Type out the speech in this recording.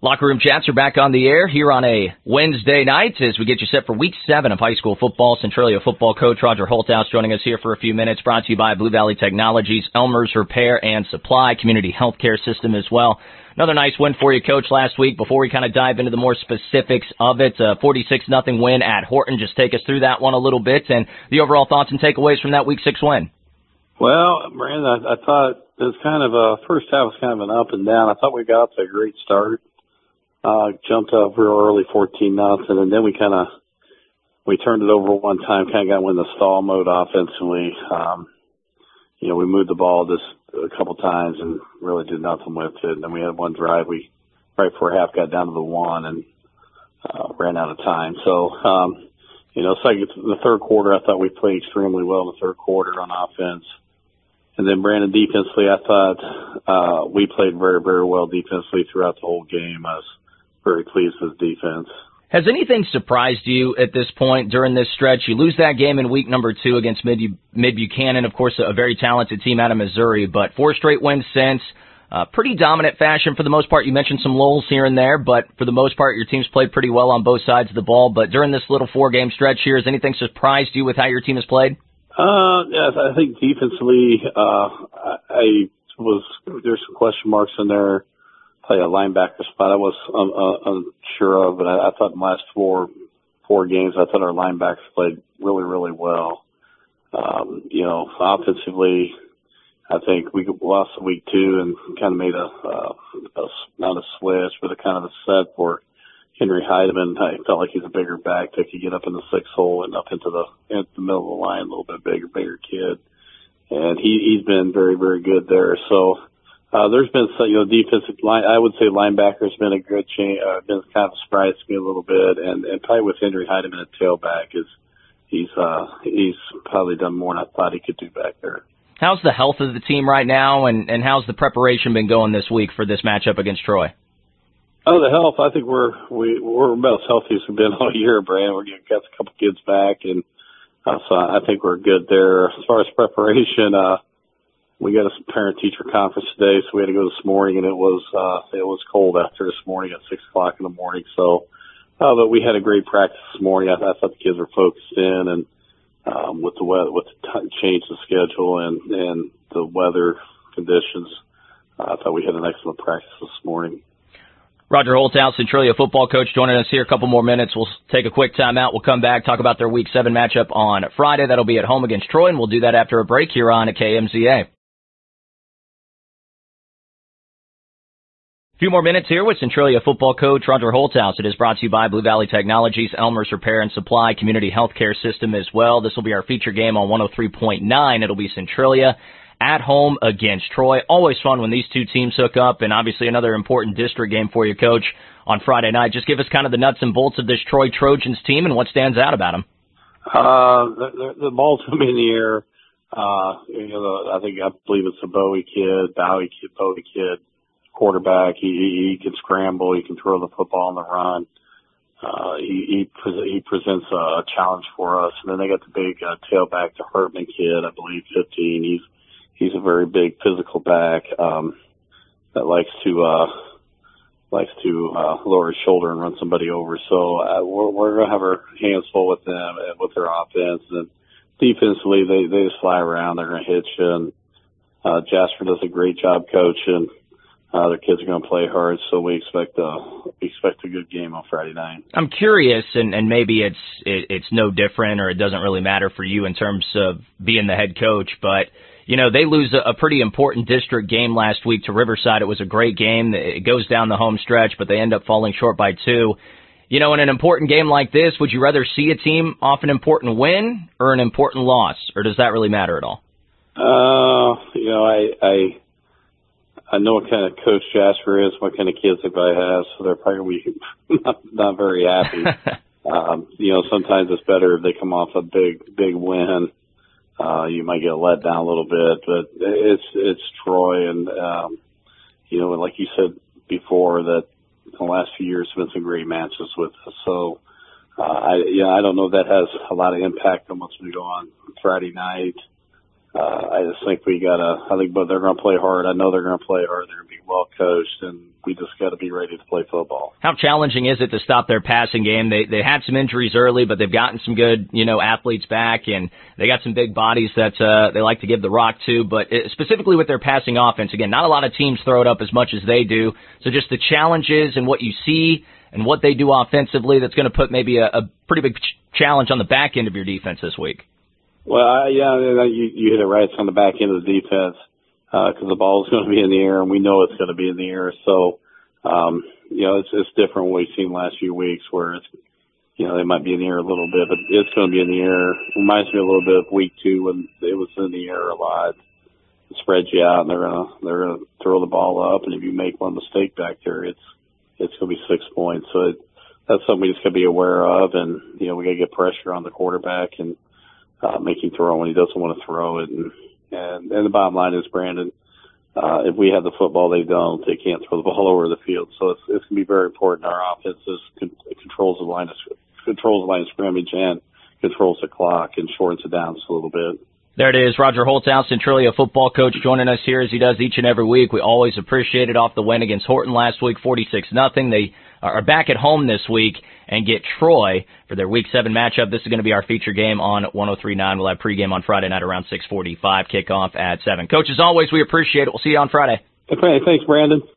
Locker Room Chats are back on the air here on a Wednesday night as we get you set for Week 7 of high school football. Centralia football coach Roger Holthouse joining us here for a few minutes. Brought to you by Blue Valley Technologies, Elmer's Repair and Supply, Community Healthcare System as well. Another nice win for you, Coach, last week. Before we kind of dive into the more specifics of it, 46-0 win at Horton. Just take us through that one a little bit and the overall thoughts and takeaways from that Week 6 win. Well, Brandon, I thought it was kind of first half was kind of an up and down. I thought we got to a great start. Jumped up real early, 14-0, and then we turned it over one time, kind of got in the stall mode offensively. We moved the ball just a couple times and really did nothing with it. And then we had one drive, right before half got down to the one and ran out of time. So, the third quarter, I thought we played extremely well in the third quarter on offense. And then, Brandon, defensively, I thought we played very, very well defensively throughout the whole game. I was very pleased with defense. Has anything surprised you at this point during this stretch? You lose that game in week number 2 against Mid-Buchanan, of course, a very talented team out of Missouri, but 4 straight wins since. Pretty dominant fashion for the most part. You mentioned some lulls here and there, but for the most part, your team's played pretty well on both sides of the ball. But during this little 4-game stretch here, has anything surprised you with how your team has played? Yes, I think defensively, there's some question marks in there. Play a linebacker spot I was unsure of, but I thought in the last four games, I thought our linebackers played really, really well. Offensively, I think we lost week 2 and kind of made not a switch, but a kind of a set for Henry Heidemann. I felt like he's a bigger back that could get up in the 6 hole and up into the middle of the line, a little bit bigger kid. And he's been very, very good there. So, there's been some, defensive line. I would say linebacker's been a good change. Been kind of surprised me a little bit, and probably with Henry Heidemann at tailback he's probably done more than I thought he could do back there. How's the health of the team right now, and how's the preparation been going this week for this matchup against Troy? Oh, the health. I think we're about as healthy as we've been all year, Brand. We're getting got a couple kids back, and so I think we're good there. As far as preparation, we got a parent-teacher conference today, so we had to go this morning, and it was cold after this morning at 6 o'clock in the morning. So, but we had a great practice this morning. I thought the kids were focused in, and with the weather, with the change in schedule and the weather conditions, I thought we had an excellent practice this morning. Roger Holthouse, Centralia football coach, joining us here. A couple more minutes. We'll take a quick timeout. We'll come back, talk about their Week 7 matchup on Friday. That'll be at home against Troy, and we'll do that after a break here on KMZA. A few more minutes here with Centralia football coach Roger Holthouse. It is brought to you by Blue Valley Technologies, Elmer's Repair and Supply, Community Healthcare System as well. This will be our feature game on 103.9. It'll be Centralia at home against Troy. Always fun when these two teams hook up, and obviously another important district game for you, Coach, on Friday night. Just give us kind of the nuts and bolts of this Troy Trojans team and what stands out about them. The ball's going to be in the air. I believe it's a Bowie kid, quarterback. He can scramble. He can throw the football on the run. He presents a challenge for us. And then they got the big tailback, the Hartman kid, I believe 15. He's a very big physical back that likes to lower his shoulder and run somebody over. So we're going to have our hands full with them and with their offense. And defensively, they just fly around. They're going to hit you. And Jasper does a great job coaching. Their kids are going to play hard, so we expect a good game on Friday night. I'm curious, and maybe it's no different, or it doesn't really matter for you in terms of being the head coach, but they lose a pretty important district game last week to Riverside. It was a great game. It goes down the home stretch, but they end up falling short by 2. In an important game like this, would you rather see a team off an important win or an important loss, or does that really matter at all? I know what kind of coach Jasper is, what kind of kids the guy has, so they're probably not very happy. Sometimes it's better if they come off a big win. You might get let down a little bit, but it's Troy, and like you said before, that the last few years have been some great matches with us. So I don't know if that has a lot of impact on what's going to go on Friday night. I just think I think but they're going to play hard. I know they're going to play hard. They're going to be well coached, and we just got to be ready to play football. How challenging is it to stop their passing game? They had some injuries early, but they've gotten some good, athletes back, and they got some big bodies that they like to give the rock to. But specifically with their passing offense, again, not a lot of teams throw it up as much as they do. So just the challenges and what you see and what they do offensively, that's going to put maybe a pretty big challenge on the back end of your defense this week. Well, you hit it right. It's on the back end of the defense because the ball is going to be in the air, and we know it's going to be in the air. So, it's different what we've seen last few weeks where it's, they might be in the air a little bit, but it's going to be in the air. It reminds me a little bit of week 2 when it was in the air a lot. It spreads you out, and they're gonna throw the ball up, and if you make one mistake back there, it's going to be 6 points. So that's something we just got to be aware of, and we got to get pressure on the quarterback and make him throw when he doesn't want to throw it. And the bottom line is, Brandon, if we have the football, they don't. They can't throw the ball over the field. So it's going to be very important. Our offense controls the line of scrimmage and controls the clock and shortens it down just a little bit. There it is. Roger Holthouse, Centralia football coach, joining us here as he does each and every week. We always appreciate it. Off the win against Horton last week, 46-0. They are back at home this week and get Troy for their Week 7 matchup. This is going to be our feature game on 103.9. We'll have pregame on Friday night around 6:45, kickoff at 7. Coach, as always, we appreciate it. We'll see you on Friday. Okay, thanks, Brandon.